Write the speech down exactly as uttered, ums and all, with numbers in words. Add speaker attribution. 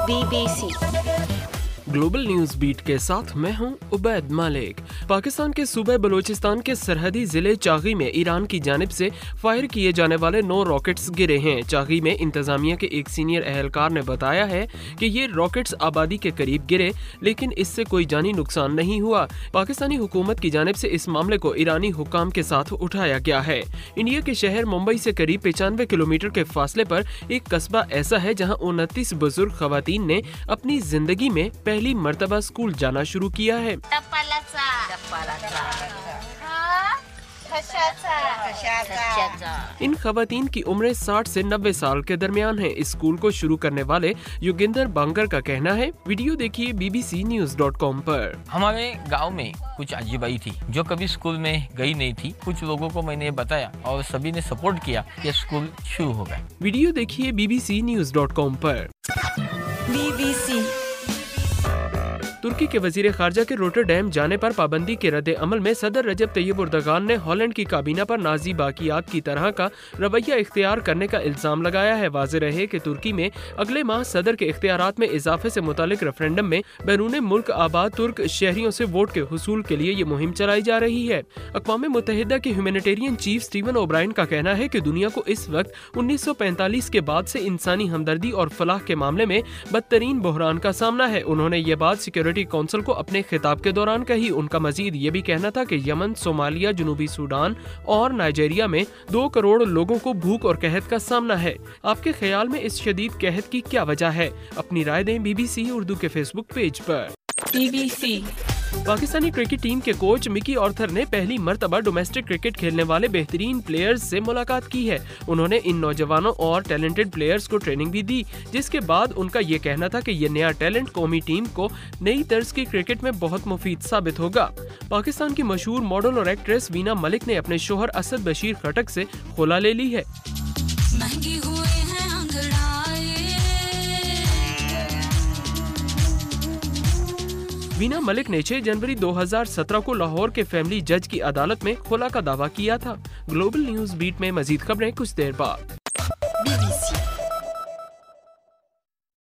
Speaker 1: B B C
Speaker 2: global news beat के साथ मैं हूं उबैद मालिक। पाकिस्तान के सूबे बलूचिस्तान के सरहदी जिले चागी में ईरान की जानिब से फायर किए जाने वाले नौ रॉकेट्स गिरे हैं। चागी में इंतजामिया के एक सीनियर एहलकार ने बताया है कि ये रॉकेट्स आबादी के करीब गिरे, लेकिन इससे कोई जानी नुकसान नहीं हुआ। पाकिस्तानी हुकूमत की जानिब से इस मामले को ईरानी हुक्काम के साथ उठाया गया है। इंडिया के शहर मुंबई से करीब पचानवे किलोमीटर के फासले पर एक कस्बा ऐसा है जहाँ उनतीस बुजुर्ग खवातीन ने अपनी जिंदगी में पहली मर्तबा स्कूल जाना शुरू किया है। इन खवातीन की उम्र साठ से नब्बे साल के दरमियान है। इस स्कूल को शुरू करने वाले योगिंदर बांगर का कहना है, वीडियो देखिए B B C news dot com पर।
Speaker 3: हमारे गांव में कुछ अजीबाई थी जो कभी स्कूल में गई नहीं थी। कुछ लोगों को मैंने बताया और सभी ने सपोर्ट किया कि स्कूल शुरू हो गया।
Speaker 2: वीडियो देखिए B B C news dot com पर।
Speaker 1: बी बी सी
Speaker 2: तुर्की के वजीर खारजा के रोटरडैम जाने पर पाबंदी के रद्द अमल में सदर रजब तैयब उर्दगान ने हॉलैंड की काबीना पर नाजी बाकियात की तरह का रवैया इख्तियार करने का इल्जाम लगाया है। वाज़ेह रहे कि तुर्की में अगले माह सदर के इख्तियारात में इजाफे से मुतालिक रेफरेंडम में बैरून मुल्क आबाद तुर्क शहरियों से वोट के हुसूल के लिए ये मुहिम चलाई जा रही है। अक़वाम मुत्तहिदा के ह्यूमैनिटेरियन चीफ स्टीवन ओब्रायन का कहना है कि दुनिया को इस वक्त उन्नीस सौ पैंतालीस के बाद से इंसानी हमदर्दी और फलाह के मामले में बदतरीन बहरान का सामना है। उन्होंने ये बात सिक्योरिटी काउंसिल को अपने खिताब के दौरान कही। उनका मजीद ये भी कहना था कि यमन, सोमालिया, जनूबी सूडान और नाइजीरिया में दो करोड़ लोगों को भूख और कहत का सामना है। आपके ख्याल में इस शदीद कहत की क्या वजह है? अपनी राय दें बी बी सी उर्दू के फेसबुक पेज पर।
Speaker 1: B B C
Speaker 2: Pakistani cricket team के कोच मिकी ऑर्थर ने पहली मर्तबा डोमेस्टिक क्रिकेट खेलने वाले बेहतरीन प्लेयर्स से मुलाकात की है। उन्होंने इन नौजवानों और टैलेंटेड प्लेयर्स को ट्रेनिंग भी दी, जिसके बाद उनका ये कहना था कि ये नया टैलेंट कौमी टीम को नई तर्ज की क्रिकेट में बहुत मुफीद साबित होगा। पाकिस्तान की मशहूर मॉडल और एक्ट्रेस वीना मलिक ने अपने शोहर असद बशीर खटक से खुला ले ली है। वीना मलिक ने छह जनवरी दो हज़ार सत्रह को लाहौर के फैमिली जज की अदालत में खुला का दावा किया था। ग्लोबल न्यूज बीट में मजीद खबरें कुछ देर बाद।
Speaker 1: बी बी सी